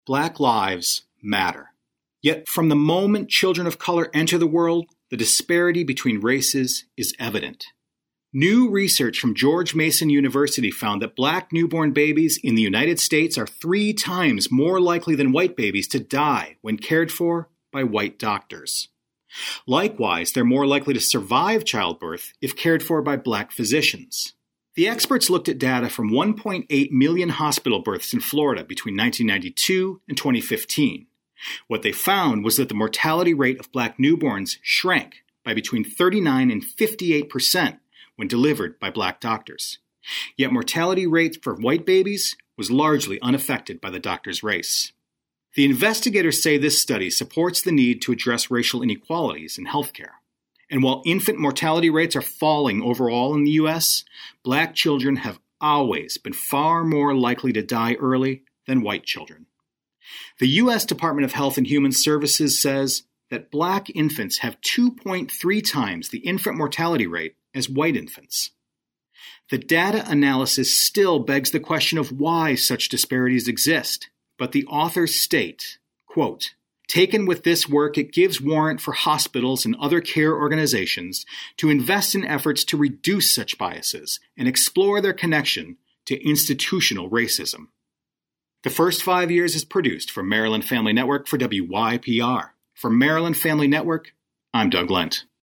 Black lives matter. Yet from the moment children of color enter the world, the disparity between races is evident. New research from George Mason University found that Black newborn babies in the United States are 3 times more likely than white babies to die when cared for by white doctors. Likewise, they're more likely to survive childbirth if cared for by Black physicians. The experts looked at data from 1.8 million hospital births in Florida between 1992 and 2015. What they found was that the mortality rate of Black newborns shrank by between 39 and 58% when delivered by Black doctors. Yet mortality rates for white babies was largely unaffected by the doctor's race. The investigators say this study supports the need to address racial inequalities in healthcare. And while infant mortality rates are falling overall in the U.S., Black children have always been far more likely to die early than white children. The U.S. Department of Health and Human Services says that Black infants have 2.3 times the infant mortality rate as white infants. The data analysis still begs the question of why such disparities exist, but the authors state, quote, "Taken with this work, it gives warrant for hospitals and other care organizations to invest in efforts to reduce such biases and explore their connection to institutional racism." The First 5 Years is produced for Maryland Family Network for WYPR. For Maryland Family Network, I'm Doug Lent.